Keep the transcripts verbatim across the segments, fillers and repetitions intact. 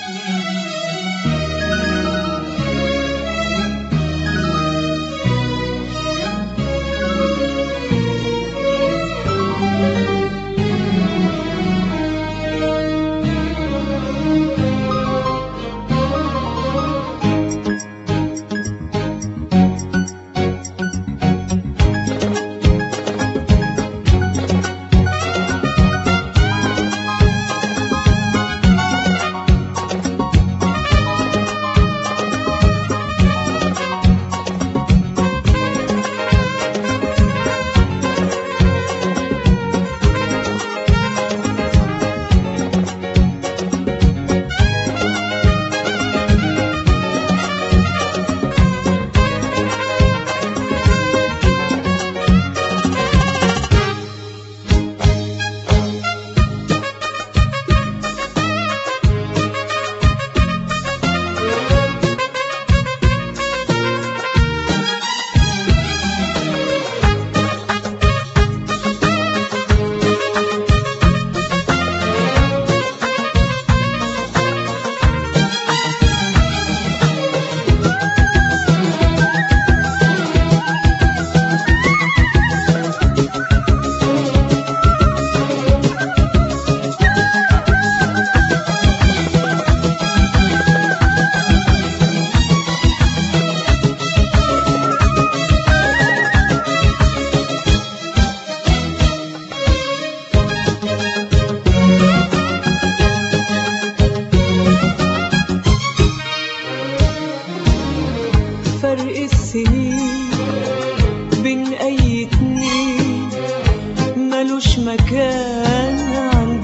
فرق السنين بين أي اتنين ملوش مكان عند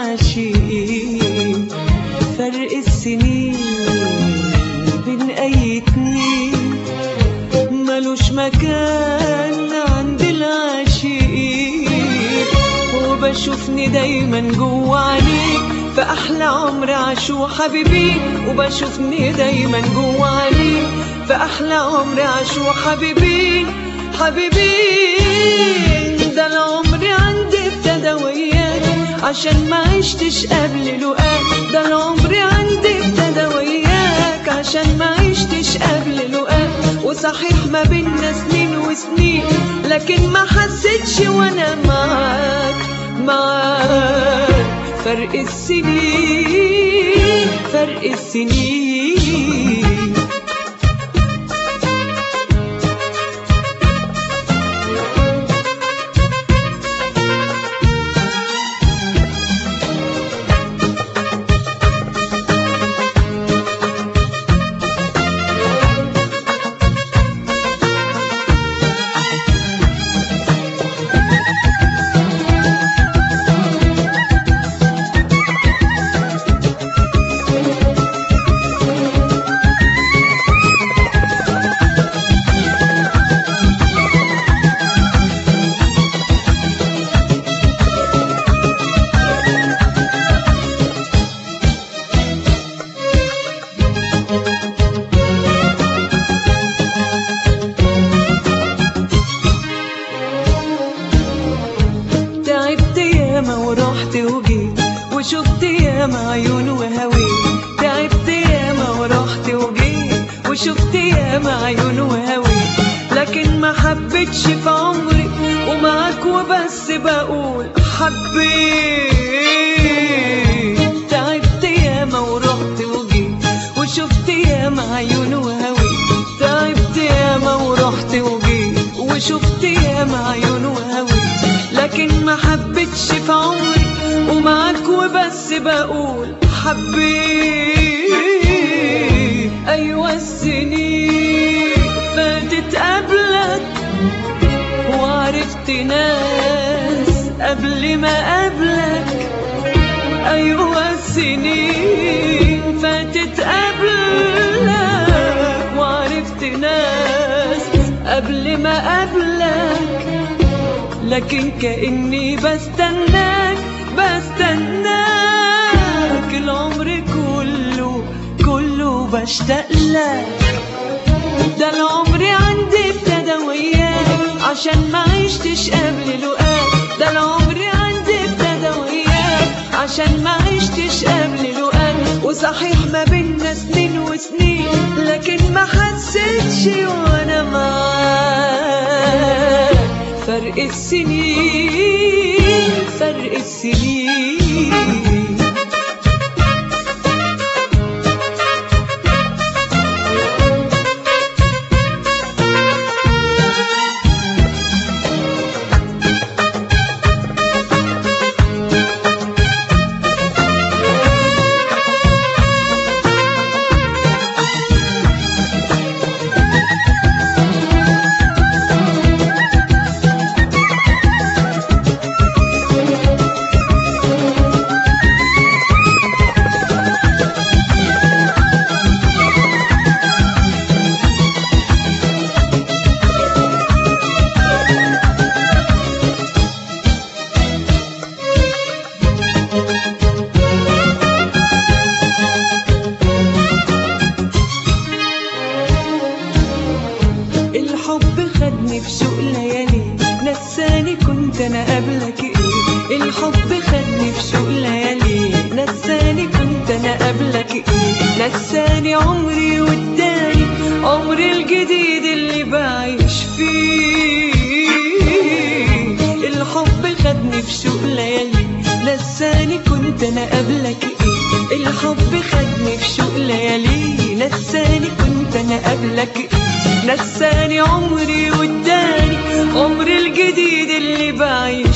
العاشقين. فرق السنين بين أي اتنين ملوش مكان عند العاشقين. وبشوفني دايما جوا عينيك في أحلى عمر عاشوا حبيبين. وبشوفني دايما جوا عينيك في أحلى عمر عاشوا حبيبين حبيبين. ده العمر عندي ابتدى وياك عشان ما عشتش قبل لقاك. ده العمر عندي ابتدى وياك عشان ما عشتش قبل لقاك. وصحيح ما بينا سنين وسنين لكن ما حسيتش وانا معاك معاك. فرق السنين فرق السنين. ورحت وجيت وشفت ياما عيون وهويت. تعبت ياما ورحت وجيت وشفت ياما عيون وهويت. لكن ما حبيتش في عمري ومعاك وبس بقول حبيت. تعبت ياما ورحت وجيت وشفت ياما عيون وهويت. تعبت ياما ورحت وجيت وشفت ياما عيون وهويت. لكن ما حبيتش في عمري ومعاك وبس بقول حبيت. أيوة السنين فاتت قبلك وعرفت ناس قبل ما قبلك. أيوة السنين فاتت قبلك وعرفت ناس قبل ما قبلك. لكن كأني بستناك بستناك العمر كله كله بشتاق لك. ده العمر عندي ابتدى وياك عشان ما عشتش قبل لقاك. ده العمر عندي ابتدى وياك عشان ما عشتش قبل لقاك. وصحيح ما بينا سنين وسنين، لكن ما حسيتش وانا معاك فرق السنين، فرق السنين. الحب خدني في سوق ليالي، نساني كنت انا قبلك ايه. الحب خدني في سوق ليالي، نساني كنت انا قبلك ايه. نساني عمري واداني عمري الجديد اللي بعيش فيه. الحب خدني في سوق ليالي، نساني كنت انا قبلك ايه. الحب خدني في سوق ليالي، نساني كنت انا قبلك ايه. نساني عمري واداني عمري الجديد اللي بعيش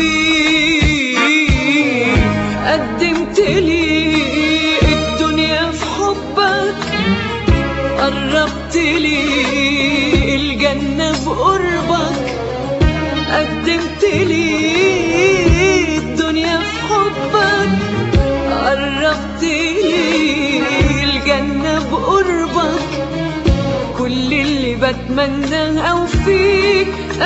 فيه. قدمت لي الدنيا في حبك، قربت لي الجنة بقربك. قدمت لي الدنيا في حبك، قربت لي الجنة بقربك. كل اللي بتمناه أوفيك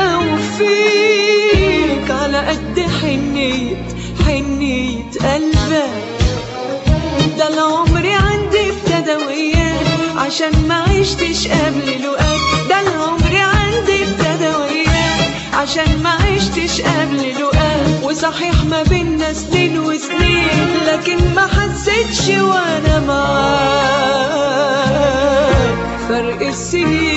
أوفيك، على قد حنية حنية قلبك. ده العمر عندي ابتدى وياك، عشان ما عشتش قبل لقاك. ده العمر عندي ابتدى وياك، عشان ما عشتش قبل لقاك. وصحيح ما بينا سنين وسنين، لكن ما حسيتش وانا معاك فرق السنين.